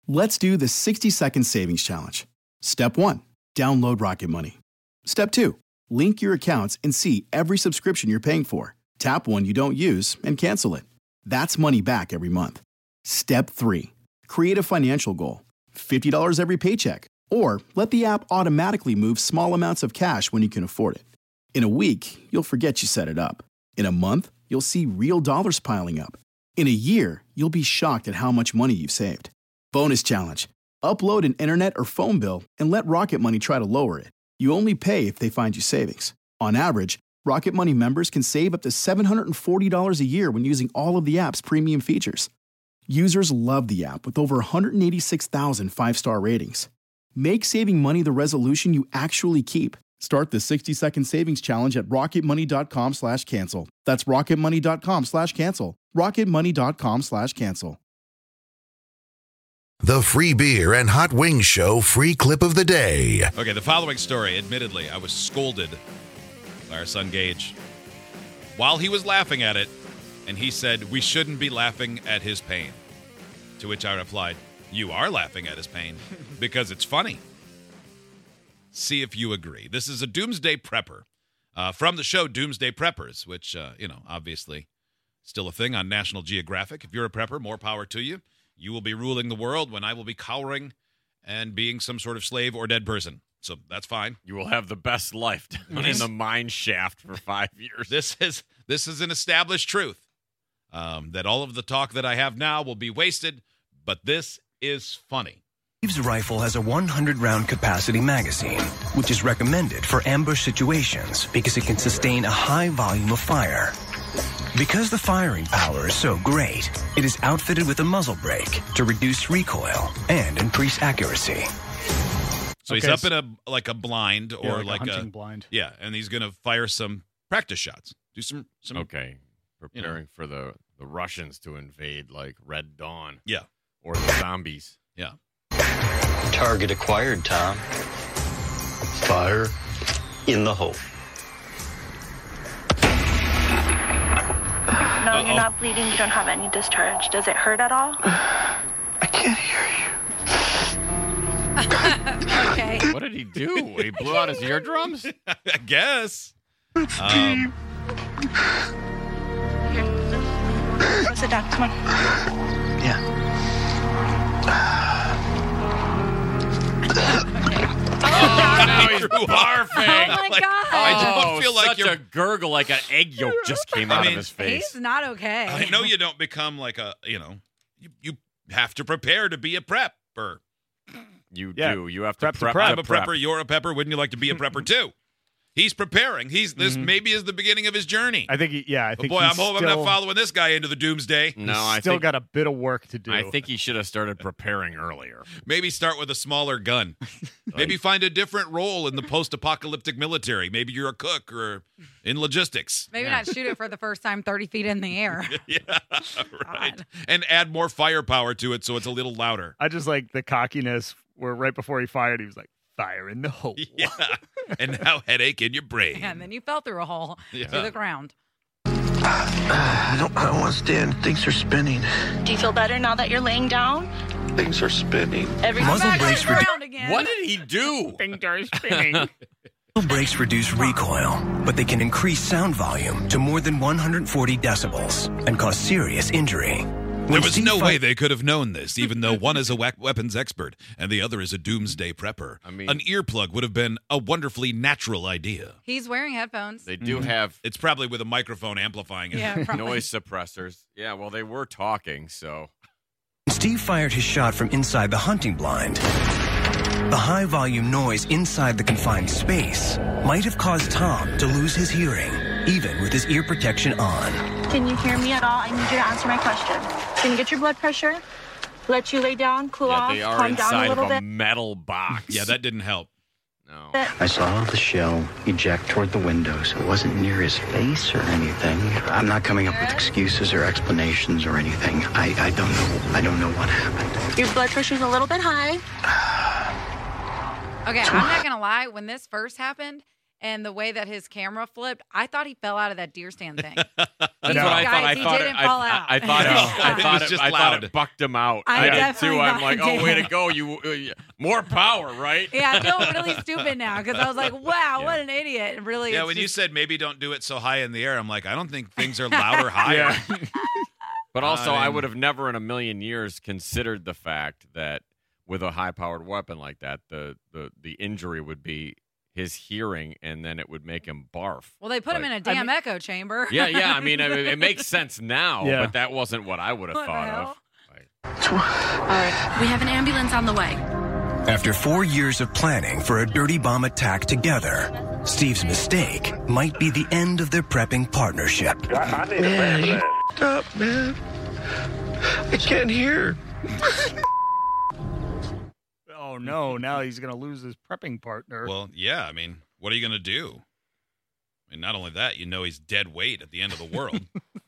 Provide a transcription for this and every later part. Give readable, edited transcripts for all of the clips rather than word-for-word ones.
Let's do the 60-second savings challenge. Step 1, download Rocket Money. Step 2, link your accounts and see every subscription you're paying for. Tap one you don't use and cancel it. That's money back every month. Step 3, create a financial goal. $50 every paycheck. Or let the app automatically move small amounts of cash when you can afford it. In a week, you'll forget you set it up. In a month, you'll see real dollars piling up. In a year, you'll be shocked at how much money you've saved. Bonus challenge. Upload an internet or phone bill and let Rocket Money try to lower it. You only pay if they find you savings. On average, Rocket Money members can save up to $740 a year when using all of the app's premium features. Users love the app with over 186,000 five-star ratings. Make saving money the resolution you actually keep. Start the 60-second savings challenge at rocketmoney.com/cancel. That's rocketmoney.com/cancel. rocketmoney.com/cancel. The Free Beer and Hot Wings Show free clip of the day. Okay, the following story, admittedly, I was scolded by our son Gage while he was laughing at it, and he said, we shouldn't be laughing at his pain. To which I replied, you are laughing at his pain because it's funny. See if you agree. This is a doomsday prepper from the show Doomsday Preppers, which, obviously still a thing on National Geographic. If you're a prepper, more power to you. You will be ruling the world when I will be cowering and being some sort of slave or dead person. So that's fine. You will have the best life down in the mine shaft for 5 years. This is an established truth that all of the talk that I have now will be wasted, but this is funny. Steve's rifle has a 100-round capacity magazine, which is recommended for ambush situations because it can sustain a high volume of fire. Because the firing power is so great, it is outfitted with a muzzle brake to reduce recoil and increase accuracy. So he's up in a blind or like a hunting blind. Yeah, and he's going to fire some practice shots. Do some Okay. Preparing for the Russians to invade like Red Dawn. Yeah. Or the zombies. Yeah. Target acquired, Tom. Fire in the hole. No, you're not bleeding. You don't have any discharge. Does it hurt at all? I can't hear you. Okay. What did he do? He blew out his eardrums? I guess. Here. Go sit down. Come on. Yeah. Now he's barfing. Oh my God. I don't feel like such you're a gurgle, like an egg yolk just came out of his face. He's not okay. I know you don't become like a, you have to prepare to be a prepper. You do. You have to prep. I'm a prepper. You're a pepper. Wouldn't you like to be a prepper too? He's preparing. This maybe is the beginning of his journey. I think. I think. I'm hoping I'm not following this guy into the doomsday. No, I still got a bit of work to do. I think he should have started preparing earlier. Maybe start with a smaller gun. Maybe find a different role in the post-apocalyptic military. Maybe you're a cook or in logistics. Maybe not shoot it for the first time 30 feet in the air. Yeah, right. And add more firepower to it so it's a little louder. I just like the cockiness where right before he fired, he was like, fire in the hole. Yeah. And now headache in your brain. And then you fell through a hole to the ground. I don't want to stand. Things are spinning. Do you feel better now that you're laying down? Things are spinning. Muzzle brakes What did he do? Things are spinning. Muzzle brakes reduce recoil, but they can increase sound volume to more than 140 decibels and cause serious injury. There was no way they could have known this, even though one is a weapons expert and the other is a doomsday prepper. I mean, an earplug would have been a wonderfully natural idea. He's wearing headphones. They do have... It's probably with a microphone amplifying it. Yeah, noise suppressors. Yeah, well, they were talking, so... Steve fired his shot from inside the hunting blind. The high-volume noise inside the confined space might have caused Tom to lose his hearing, even with his ear protection on. Can you hear me at all? I need you to answer my question. Can you get your blood pressure? Let you lay down, cool off, they are calm down a inside little of a bit. metal box. Yeah, that didn't help. No. I saw the shell eject toward the window, so it wasn't near his face or anything. I'm not coming up with excuses or explanations or anything. I don't know. I don't know what happened. Your blood pressure's a little bit high. Okay, I'm not going to lie. When this first happened, and the way that his camera flipped, I thought he fell out of that deer stand thing. That's what I Guys, thought. he didn't fall out. I thought just I thought loud. it bucked him out. I did definitely too. I'm thought like, it oh, way to did. go! You more power, right? Yeah, I feel really stupid now because I was like, wow, what an idiot. And really, Yeah, it's when you just- said maybe don't do it so high in the air, I'm like, I don't think things are louder higher. But also, I I mean- would have never in a million years considered the fact that with a high-powered weapon like that, the injury would be his hearing, and then it would make him barf. Well, they put him in a damn echo chamber. Yeah. I mean, it makes sense now, Yeah. but that wasn't what I would have What the thought hell? of. All right. We have an ambulance on the way. After 4 years of planning for a dirty bomb attack together, Steve's mistake might be the end of their prepping partnership. I need a ambulance. Stop, man. I can't hear. Oh, no. Now he's going to lose his prepping partner. Well, yeah, I mean, what are you going to do? I mean, not only that, you know he's dead weight at the end of the world.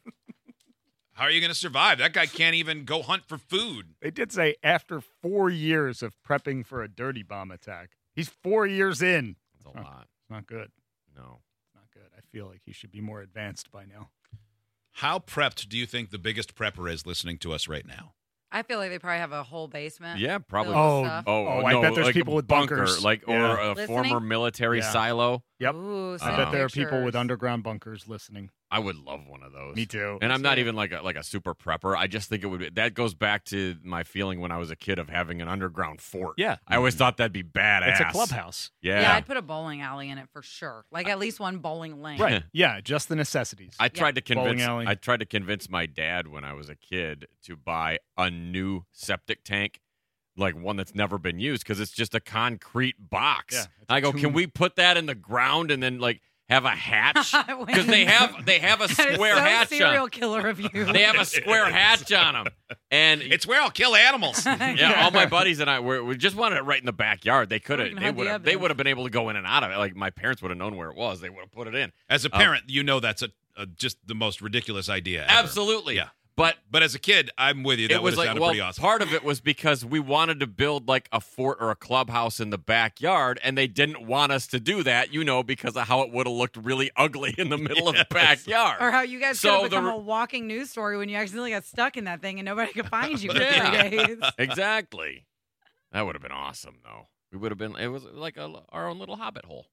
How are you going to survive? That guy can't even go hunt for food. They did say after 4 years of prepping for a dirty bomb attack. He's 4 years in. That's a lot. It's not good. No. It's not good. I feel like he should be more advanced by now. How prepped do you think the biggest prepper is listening to us right now? I feel like they probably have a whole basement. Yeah, probably. filled with stuff. Oh, no, I bet there's like people a with bunker, bunkers. like or Yeah. a Listening? former military Yeah. silo. Yep. Ooh, I send bet me there are people with pictures. underground bunkers listening. I would love one of those. Me too. And I'm not even like a super prepper. I just think it would be, that goes back to my feeling when I was a kid of having an underground fort. Yeah. I always thought that'd be badass. It's a clubhouse. Yeah. Yeah, I'd put a bowling alley in it for sure. Like at least one bowling lane. Right. Yeah, just the necessities. I tried to Bowling convince alley. I tried to convince my dad when I was a kid to buy a new septic tank, like one that's never been used, because it's just a concrete box. Yeah, And I go, tomb. can we put that in the ground and then like have a hatch? Wait. Because they have a That is square so hatch serial on. killer of you. They have a square hatch on them, and It's where I'll kill animals. yeah, all my buddies and I we just wanted it right in the backyard. They could We have can have the they evidence. would have been able to go in and out of it. Like my parents would have known where it was. They would have put it in. As a parent, you know that's a just the most ridiculous idea ever. Absolutely. Yeah. But as a kid, I'm with you. That it would was have like, sounded well, pretty awesome. part of it was because we wanted to build like a fort or a clubhouse in the backyard, and they didn't want us to do that, because of how it would have looked really ugly in the middle of the backyard. Or how you guys So could have become the- a walking news story when you accidentally got stuck in that thing and nobody could find you for Yeah. 3 days. Exactly. That would have been awesome, though. We would have been. It was like our own little hobbit hole,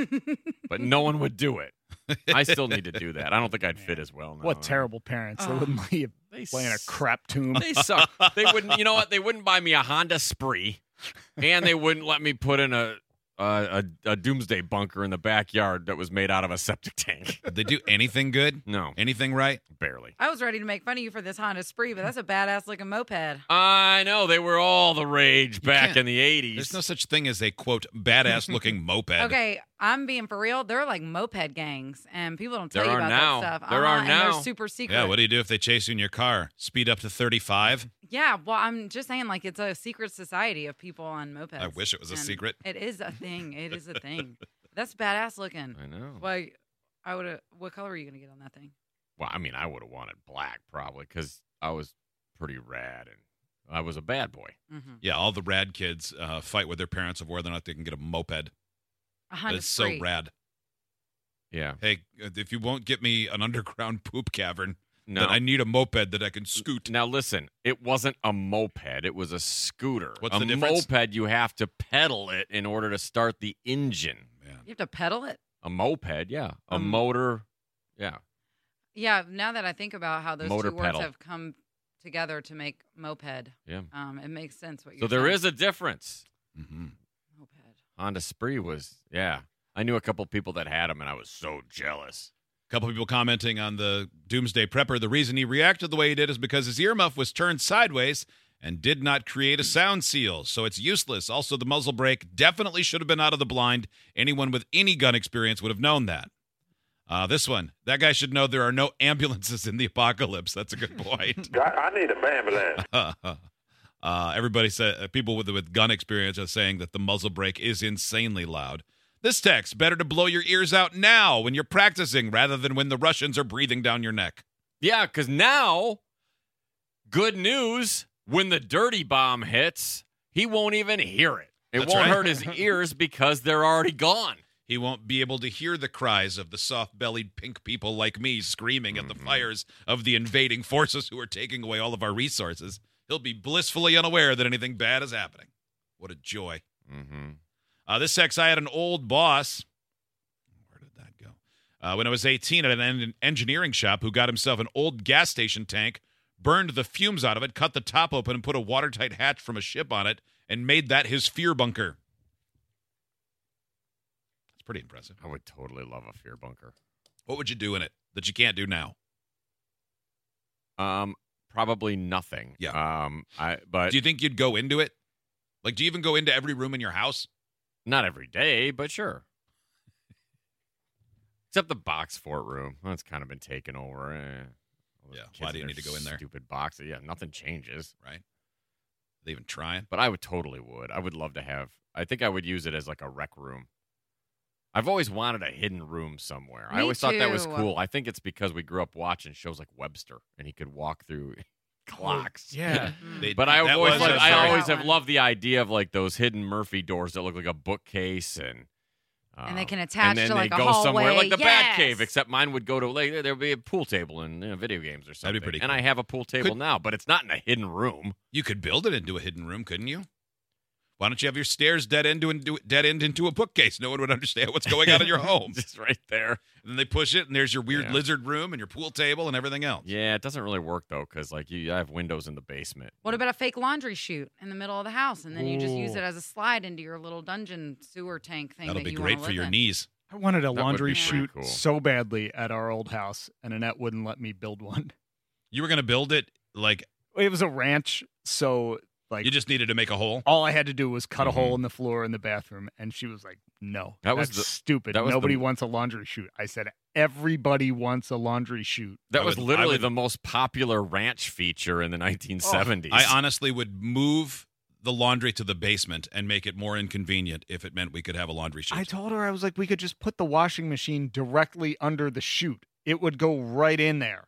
but no one would do it. I still need to do that. I don't think I'd fit as well now. What terrible parents. They wouldn't let you They play in a s- crap tomb. They suck. They wouldn't. You know what? They wouldn't buy me a Honda Spree, and they wouldn't let me put in a doomsday bunker in the backyard that was made out of a septic tank. Did they do anything good? No, Anything right? barely. I was ready to make fun of you for this Honda Spree, but that's a badass looking moped. I know they were all the rage back can't- in the 80s. There's no such thing as a, quote, badass-looking moped. Okay, I'm being for real. There are like moped gangs, and people don't tell There you are about now. that stuff. There are and now. they're super secret. Yeah, what do you do if they chase you in your car? Speed up to 35? Yeah, well, I'm just saying, like, it's a secret society of people on mopeds. I wish it was a And secret. It is a thing. It is a thing. That's badass looking. I know. Like, I would have. What color are you gonna get on that thing? Well, I mean, I would have wanted black probably because I was pretty rad and I was a bad boy. Mm-hmm. Yeah, all the rad kids fight with their parents of whether or not they can get a moped. A Honda It's so Spree. rad. Yeah. Hey, if you won't get me an underground poop cavern, No. then I need a moped that I can scoot. Now listen, it wasn't a moped; it was a scooter. What's a the difference? moped, you have to pedal it in order to start the engine. Man. You have to pedal it. A moped, yeah, a motor, yeah. Yeah. Now that I think about how those Motor two words pedal. have come together to make moped, Yeah. it makes sense what you're So there saying. is a difference. Mm-hmm. Moped. Honda Spree was, yeah. I knew a couple people that had them, and I was so jealous. A couple people commenting on the Doomsday Prepper. The reason he reacted the way he did is because his earmuff was turned sideways and did not create a sound seal, so it's useless. Also, the muzzle brake definitely should have been out of the blind. Anyone with any gun experience would have known that. This one, that guy should know there are no ambulances in the apocalypse. That's a good point. I need an ambulance. Everybody said people with gun experience are saying that the muzzle brake is insanely loud. This text, better to blow your ears out now when you're practicing rather than when the Russians are breathing down your neck. Yeah, because now, good news, when the dirty bomb hits, he won't even hear it. It That's won't right. hurt his ears because they're already gone. He won't be able to hear the cries of the soft-bellied pink people like me screaming at the fires of the invading forces who are taking away all of our resources. He'll be blissfully unaware that anything bad is happening. What a joy. This sex, I had an old boss. Where did that go? When I was 18 at an engineering shop who got himself an old gas station tank, burned the fumes out of it, cut the top open, and put a watertight hatch from a ship on it, and made that his fear bunker. That's pretty impressive. I would totally love a fear bunker. What would you do in it that you can't do now? Probably nothing. Yeah. But do you think you'd go into it? Like, do you even go into every room in your house? Not every day, but sure. Except the box fort room. That's kind of been taken over. Yeah, why do you need to go in there? Stupid box. Yeah, nothing changes. Right. Are they even trying? But I would love to have. I think I would use it as like a rec room. I've always wanted a hidden room somewhere. I always thought that was cool. I think it's because we grew up watching shows like Webster, and he could walk through clocks. Yeah. But I always have loved the idea of like those hidden Murphy doors that look like a bookcase and they can attach to like a hallway. And then they go somewhere like the Batcave, except mine would go to like there'd be a pool table in video games or something. That'd be pretty cool. And I have a pool table now, but it's not in a hidden room. You could build it into a hidden room, couldn't you? Why don't you have your stairs dead end into a bookcase? No one would understand what's going on in your home. Just right there. And then they push it, and there's your weird lizard room and your pool table and everything else. Yeah, it doesn't really work, though, because like I have windows in the basement. What about a fake laundry chute in the middle of the house, and then you just use it as a slide into your little dungeon sewer tank thing? That'll be great for your knees. I wanted a laundry pretty chute cool. so badly at our old house, and Annette wouldn't let me build one. You were going to build it like... It was a ranch, so... Like, you just needed to make a hole? All I had to do was cut a hole in the floor in the bathroom, and she was like, no, that's stupid. Nobody wants a laundry chute. I said, everybody wants a laundry chute. That was literally the most popular ranch feature in the 1970s. I honestly would move the laundry to the basement and make it more inconvenient if it meant we could have a laundry chute. I told her, I was like, we could just put the washing machine directly under the chute. It would go right in there.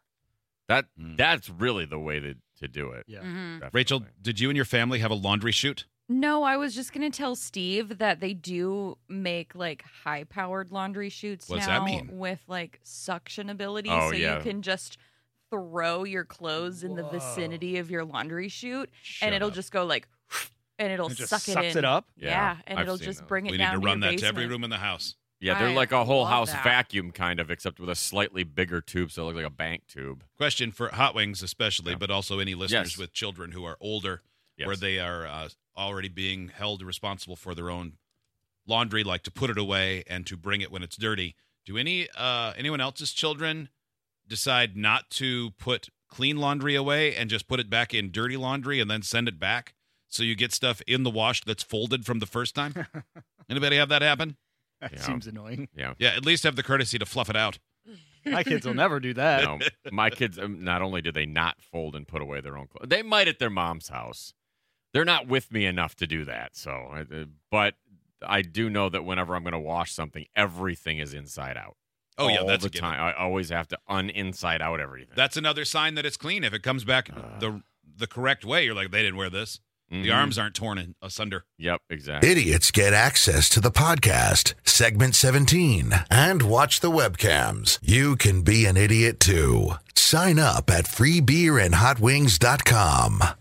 That's really the way to do it. Yeah. Rachel, did you and your family have a laundry chute? No, I was just going to tell Steve that they do make like high-powered laundry chutes What's now that mean? with like suction ability, Oh, so yeah. you can just throw your clothes in the vicinity of your laundry chute, and it'll just go like, and it'll just suck it sucks in. it up? Yeah, and I've it'll seen just those. bring it We down need to run your that to every basement. room in the house. Yeah, they're I like a whole love house that. vacuum kind of, except with a slightly bigger tube, so it looks like a bank tube. Question for Hot Wings especially, but also any listeners Yes. with children who are older, where they are already being held responsible for their own laundry, like to put it away and to bring it when it's dirty. Do anyone else's children decide not to put clean laundry away and just put it back in dirty laundry and then send it back so you get stuff in the wash that's folded from the first time? Anybody have that happen? That seems annoying. Yeah. Yeah, at least have the courtesy to fluff it out. My kids will never do that. No, my kids, not only do they not fold and put away their own clothes, they might at their mom's house. They're not with me enough to do that. So, but I do know that whenever I'm going to wash something, everything is inside out. Oh, yeah, All that's the a given. time. I always have to uninside out everything. That's another sign that it's clean. If it comes back the correct way, you're like, they didn't wear this. The arms aren't torn asunder. Yep, exactly. Idiots get access to the podcast, segment 17, and watch the webcams. You can be an idiot too. Sign up at freebeerandhotwings.com.